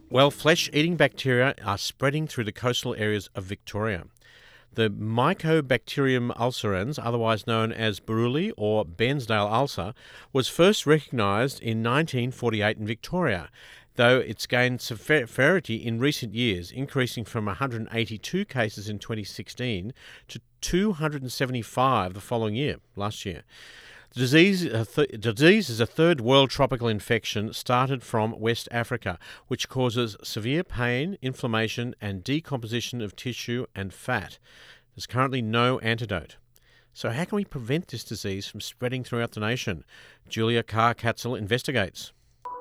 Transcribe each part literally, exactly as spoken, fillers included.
Well, flesh-eating bacteria are spreading through the coastal areas of Victoria. The Mycobacterium ulcerans, otherwise known as Buruli or Bairnsdale ulcer, was first recognised in nineteen forty-eight in Victoria, though it's gained severity in recent years, increasing from one hundred eighty-two cases in twenty sixteen to two hundred seventy-five the following year, last year. The disease, uh, th- disease is a third world tropical infection started from West Africa, which causes severe pain, inflammation and decomposition of tissue and fat. There's currently no antidote. So how can we prevent this disease from spreading throughout the nation? Julia Carr-Katzel investigates.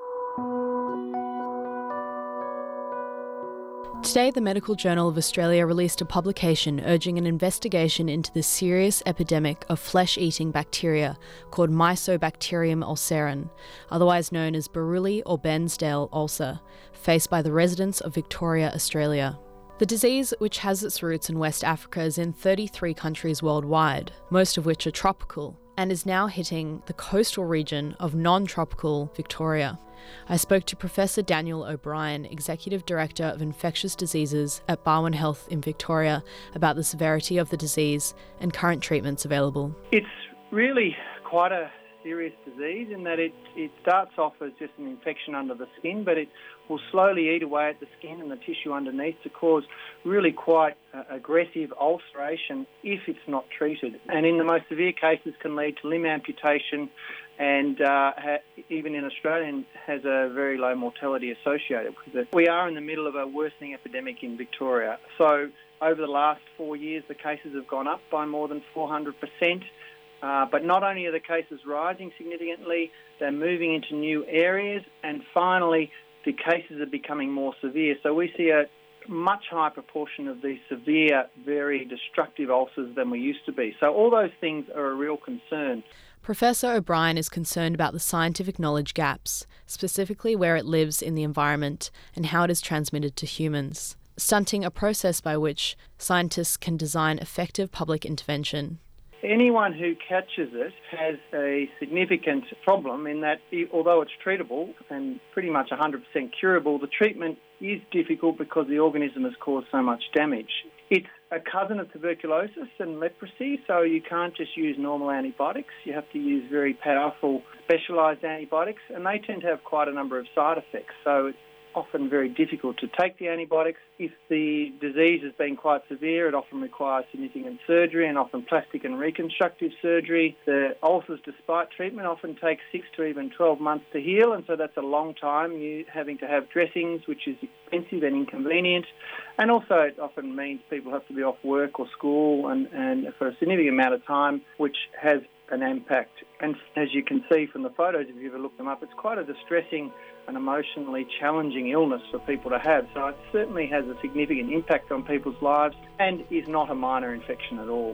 Today, the Medical Journal of Australia released a publication urging an investigation into the serious epidemic of flesh-eating bacteria called Mycobacterium ulcerin, otherwise known as Buruli or Bairnsdale ulcer, faced by the residents of Victoria, Australia. The disease, which has its roots in West Africa, is in thirty-three countries worldwide, most of which are tropical, and is now hitting the coastal region of non-tropical Victoria. I spoke to Professor Daniel O'Brien, Executive Director of Infectious Diseases at Barwon Health in Victoria, about the severity of the disease and current treatments available. It's really quite a serious disease in that it, it starts off as just an infection under the skin, but it will slowly eat away at the skin and the tissue underneath to cause really quite uh, aggressive ulceration if it's not treated. And in the most severe cases can lead to limb amputation and uh, ha- even in Australia has a very low mortality associated with it. We are in the middle of a worsening epidemic in Victoria. So over the last four years, the cases have gone up by more than four hundred percent. Uh, but not only are the cases rising significantly, they're moving into new areas, and finally, the cases are becoming more severe. So we see a much higher proportion of these severe, very destructive ulcers than we used to be. So all those things are a real concern. Professor O'Brien is concerned about the scientific knowledge gaps, specifically where it lives in the environment and how it is transmitted to humans, stunting a process by which scientists can design effective public intervention. Anyone who catches it has a significant problem in that, although it's treatable and pretty much one hundred percent curable, the treatment is difficult because the organism has caused so much damage. It's a cousin of tuberculosis and leprosy, so you can't just use normal antibiotics. You have to use very powerful, specialised antibiotics, and they tend to have quite a number of side effects. So it's often very difficult to take the antibiotics. If the disease has been quite severe, it often requires significant surgery and often plastic and reconstructive surgery. The ulcers, despite treatment, often take six to even twelve months to heal, and so that's a long time. You having to have dressings, which is expensive and inconvenient, and also it often means people have to be off work or school and, and for a significant amount of time, which has an impact. And as you can see from the photos, if you ever look them up, it's quite a distressing and emotionally challenging illness for people to have. So it certainly has a significant impact on people's lives and is not a minor infection at all.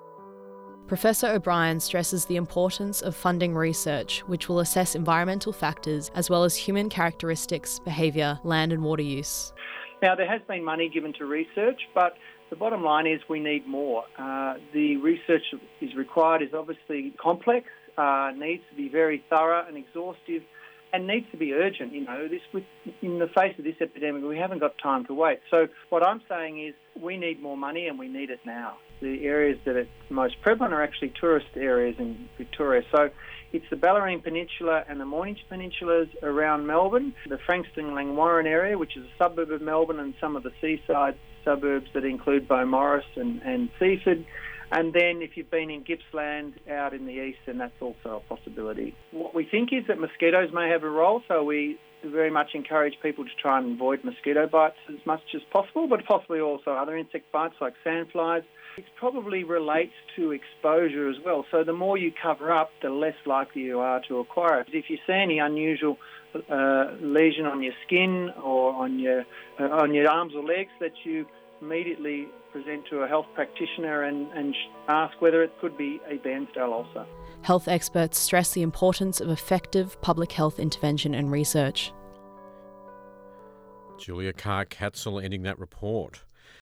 Professor O'Brien stresses the importance of funding research which will assess environmental factors as well as human characteristics, behaviour, land and water use. Now, there has been money given to research, but the bottom line is we need more. Uh, the research is required is obviously complex, uh, needs to be very thorough and exhaustive, and needs to be urgent. You know, this with, in the face of this epidemic, we haven't got time to wait. So what I'm saying is we need more money and we need it now. The areas that are most prevalent are actually tourist areas in Victoria. So it's the Bellarine Peninsula and the Mornington Peninsulas around Melbourne, the Frankston-Langwarrin area, which is a suburb of Melbourne, and some of the seaside suburbs that include Beaumaris and, and Seaford. And then if you've been in Gippsland out in the east, then that's also a possibility. What we think is that mosquitoes may have a role, so we very much encourage people to try and avoid mosquito bites as much as possible, but possibly also other insect bites like sandflies. It probably relates to exposure as well. So the more you cover up, the less likely you are to acquire it. If you see any unusual uh, lesion on your skin or on your uh, on your arms or legs, that you immediately present to a health practitioner and, and ask whether it could be a Bairnsdale ulcer. Health experts stress the importance of effective public health intervention and research. Julia Carr-Katzel ending that report.